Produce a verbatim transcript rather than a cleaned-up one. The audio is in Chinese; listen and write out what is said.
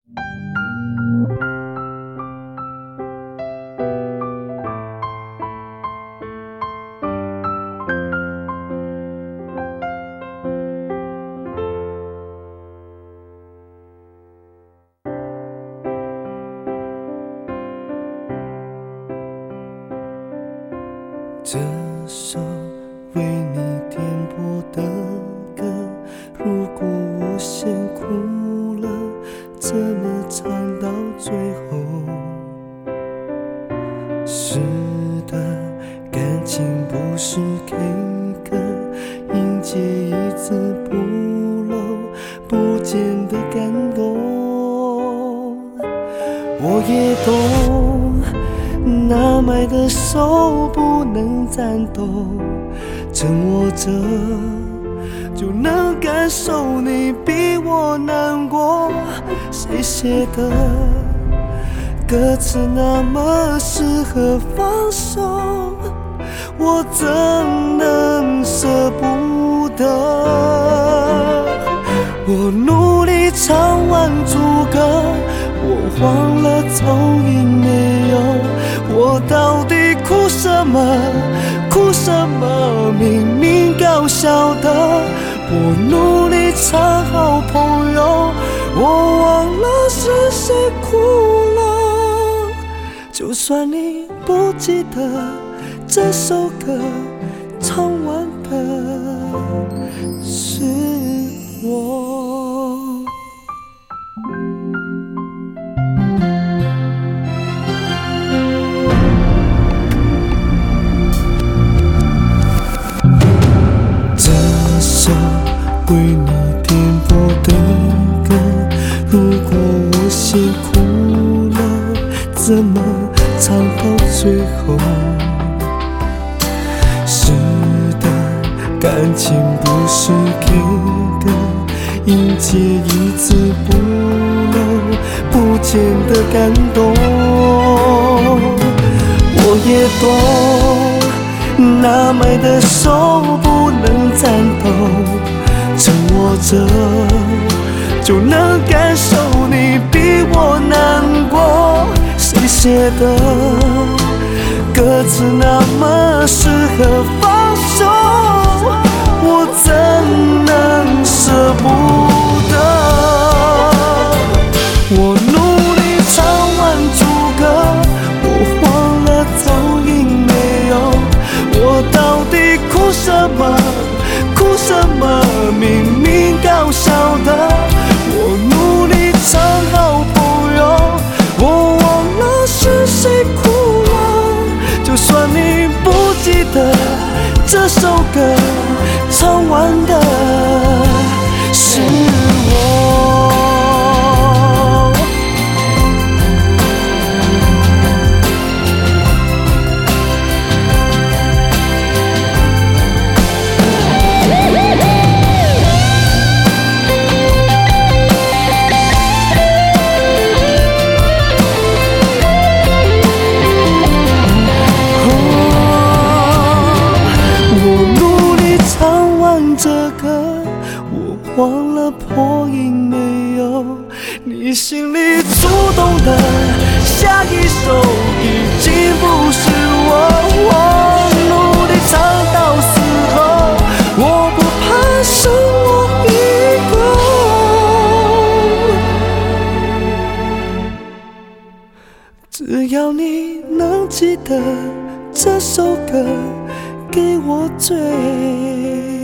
这首为你点播的歌，如果我先哭了，怎么唱到最后？是的，感情不是 K 歌，音节一字不漏，不见得感动。我也懂，拿麦的手不能颤抖，趁握着就能感受你比我难过。谁写的歌词那么适合放手，我怎能舍不得？我努力唱完主歌，我忘了走音没有，我到底哭什么？哭什么？明明搞笑的，我努力唱好朋友，我忘了是谁哭了。就算你不记得这首歌，唱完的是我。为你点播的歌，如果我先哭了，怎么唱到最后？是的，感情不是 K 歌，音节一字不漏，不见得感动。我也懂，拿麦的手不能颤抖，趁握着就能感受你比我难过。谁写的歌词那么适合放手，我怎能舍不得？我努力唱完主歌，我忘了走音没有，我到底哭什么？哭什么？明明搞笑的，我努力唱好朋友，我忘了是谁哭了。就算你不记得这首歌，唱完的是我。忘了破音没有，你心里主动的下一首已经不是我。我努力唱到死后，我不怕剩我一个。只要你能记得这首歌，给我追。